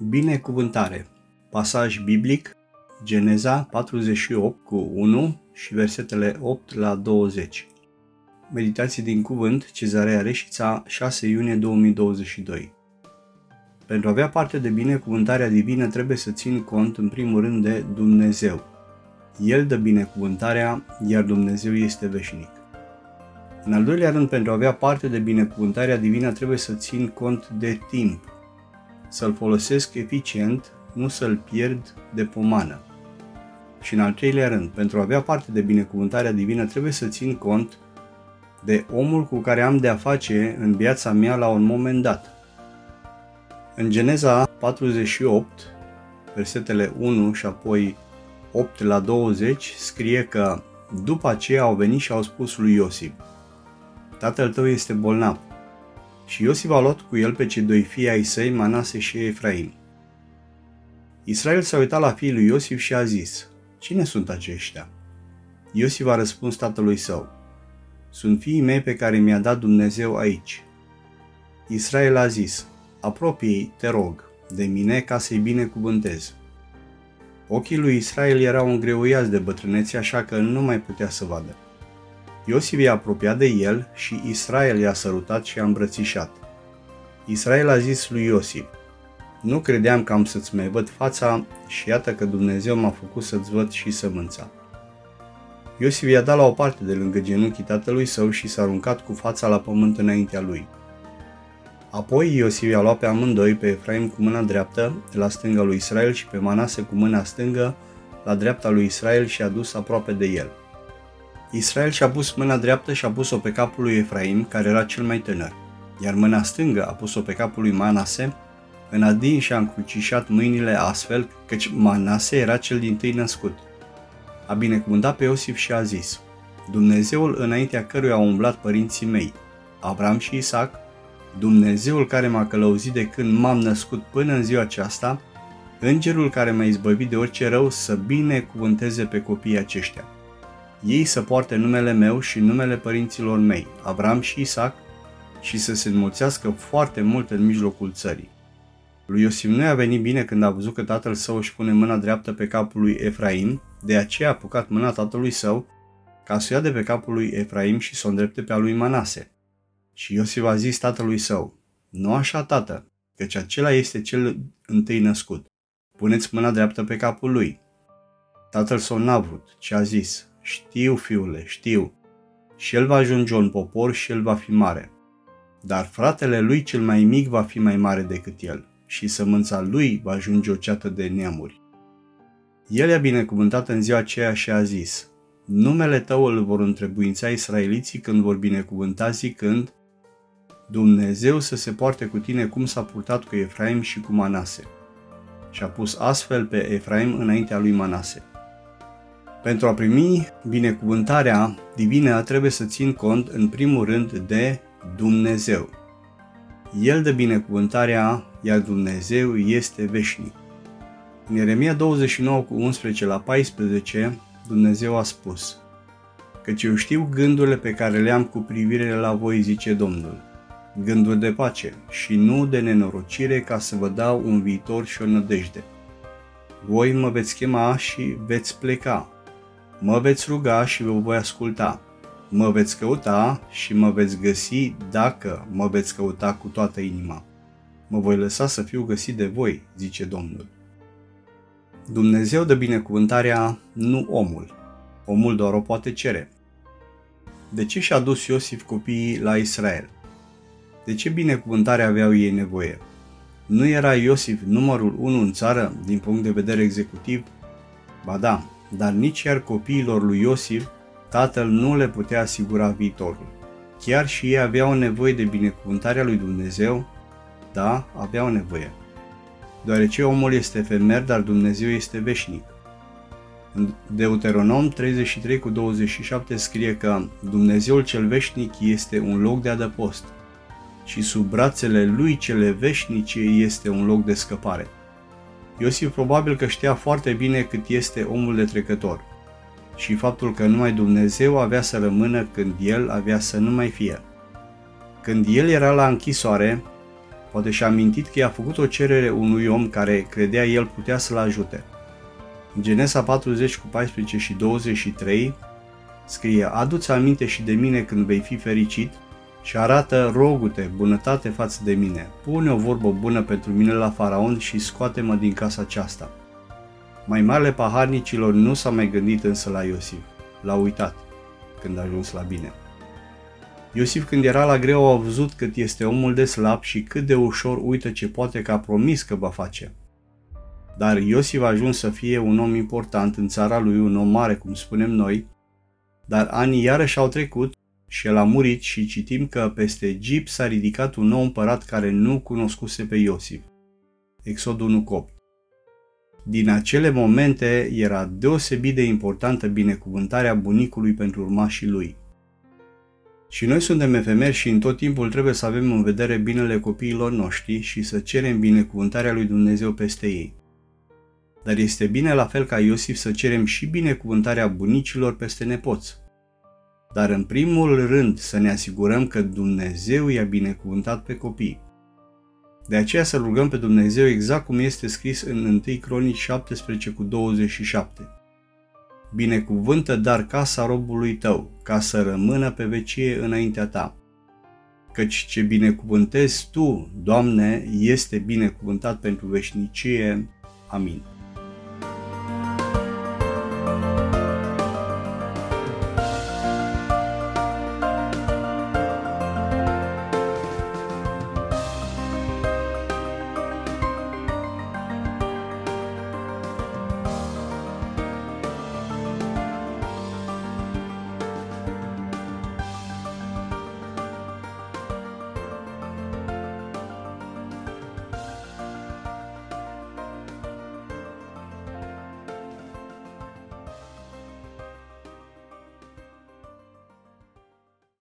Binecuvântare. Pasaj biblic, Geneza 48 cu 1 și versetele 8 la 20. Meditații din cuvânt, Cezarea Reșița, 6 iunie 2022. Pentru a avea parte de binecuvântarea divină trebuie să țin cont în primul rând de Dumnezeu. El dă binecuvântarea, iar Dumnezeu este veșnic. În al doilea rând, pentru a avea parte de binecuvântarea divină trebuie să țin cont de timp. Să-l folosesc eficient, nu să-l pierd de pomană. Și în al treilea rând, pentru a avea parte de binecuvântarea divină trebuie să țin cont de omul cu care am de-a face în viața mea la un moment dat. În Geneza 48, versetele 1 și apoi 8 la 20, scrie că după aceea au venit și au spus lui Iosif: tatăl tău este bolnav. Și Iosif a luat cu el pe cei doi fii ai săi, Manase și Efraim. Israel s-a uitat la fiii lui Iosif și a zis: cine sunt aceștia? Iosif a răspuns tatălui său: sunt fiii mei pe care mi-a dat Dumnezeu aici. Israel a zis: apropie-i, te rog, de mine ca să-i binecuvântez. Ochii lui Israel erau îngreuiați de bătrânețe, așa că nu mai putea să vadă. Iosif i-a apropiat de el și Israel i-a sărutat și i-a îmbrățișat. Israel a zis lui Iosif: nu credeam că am să-ți mai văd fața și iată că Dumnezeu m-a făcut să-ți văd și sămânța. Iosif i-a dat la o parte de lângă genunchii tatălui său și s-a aruncat cu fața la pământ înaintea lui. Apoi Iosif i-a luat pe amândoi, pe Efraim cu mâna dreaptă la stânga lui Israel și pe Manase cu mâna stângă la dreapta lui Israel și a dus aproape de el. Israel și-a pus mâna dreaptă și a pus-o pe capul lui Efraim, care era cel mai tânăr, iar mâna stângă a pus-o pe capul lui Manase, în adin și a încrucișat mâinile astfel, căci Manase era cel dintâi născut. A binecuvântat pe Iosif și a zis: Dumnezeul înaintea căruia au umblat părinții mei, Avram și Isaac, Dumnezeul care m-a călăuzit de când m-am născut până în ziua aceasta, îngerul care m-a izbăvit de orice rău, să binecuvânteze pe copiii aceștia. Ei să poarte numele meu și numele părinților mei, Avram și Isaac, și să se înmulțească foarte mult în mijlocul țării. Lui Iosif nu i-a venit bine când a văzut că tatăl său își pune mâna dreaptă pe capul lui Efraim, de aceea a apucat mâna tatălui său ca să o ia de pe capul lui Efraim și să o îndrepte pe a lui Manase. Și Iosif a zis tatălui său: nu așa, tată, căci acela este cel întâi născut. Puneți mâna dreaptă pe capul lui. Tatăl său n-a vrut, ci a zis: știu, fiule, știu, și el va ajunge un popor și el va fi mare. Dar fratele lui cel mai mic va fi mai mare decât el și sămânța lui va ajunge o ceată de neamuri. El i-a binecuvântat în ziua aceea și a zis: numele tău îl vor întrebuința israeliții când vor binecuvânta zicând: Dumnezeu să se poarte cu tine cum s-a purtat cu Efraim și cu Manase. Și a pus astfel pe Efraim înaintea lui Manase. Pentru a primi binecuvântarea divină trebuie să țin cont în primul rând de Dumnezeu. El dă binecuvântarea, iar Dumnezeu este veșnic. În Ieremia 29 cu 11 la 14, Dumnezeu a spus: căci eu știu gândurile pe care le am cu privire la voi, zice Domnul, gânduri de pace și nu de nenorocire, ca să vă dau un viitor și o nădejde. Voi mă veți chema și veți pleca, mă veți ruga și vă voi asculta, mă veți căuta și mă veți găsi dacă mă veți căuta cu toată inima. Mă voi lăsa să fiu găsit de voi, zice Domnul. Dumnezeu dă binecuvântarea, nu omul. Omul doar o poate cere. De ce și-a dus Iosif copiii la Israel? De ce binecuvântare aveau ei nevoie? Nu era Iosif numărul 1 în țară din punct de vedere executiv? Ba da, dar nici iar copiilor lui Iosif tatăl nu le putea asigura viitorul. Chiar și ei aveau nevoie de binecuvântarea lui Dumnezeu? Da, aveau nevoie. Deoarece omul este efemer, dar Dumnezeu este veșnic. În Deuteronom 33 cu 27 scrie că Dumnezeul cel veșnic este un loc de adăpost și sub brațele lui cele veșnice este un loc de scăpare. Iosif probabil că știa foarte bine cât este omul de trecător și faptul că numai Dumnezeu avea să rămână când el avea să nu mai fie. Când el era la închisoare, Poate și-a amintit că i-a făcut o cerere unui om care credea el putea să-l ajute. În Genesa 40 cu 14 și 23 scrie: adu-ți aminte și de mine când vei fi fericit și arată, rogu-te, bunătate față de mine. Pune o vorbă bună pentru mine la Faraon și scoate-mă din casa aceasta. Mai marele paharnicilor nu s-a mai gândit însă la Iosif. L-a uitat când a ajuns la bine. Iosif, când era la greu, a văzut cât este omul de slab și cât de ușor uită ce poate că a promis că va face. Dar Iosif a ajuns să fie un om important în țara lui, un om mare, cum spunem noi, dar anii iarăși au trecut și el a murit și citim că peste Egipt s-a ridicat un nou împărat care nu cunoscuse pe Iosif. Exod 1:8. Din acele momente era deosebit de importantă binecuvântarea bunicului pentru urmașii lui. Și noi suntem efemeri și în tot timpul trebuie să avem în vedere binele copiilor noștri și să cerem binecuvântarea lui Dumnezeu peste ei. Dar este bine la fel ca Iosif să cerem și binecuvântarea bunicilor peste nepoți. Dar în primul rând să ne asigurăm că Dumnezeu i-a binecuvântat pe copii. De aceea să rugăm pe Dumnezeu exact cum este scris în 1 Cronici 17 cu 27. Binecuvântă dar casa robului tău, ca să rămână pe vecie înaintea ta. Căci ce binecuvântezi tu, Doamne, este binecuvântat pentru veșnicie. Amin.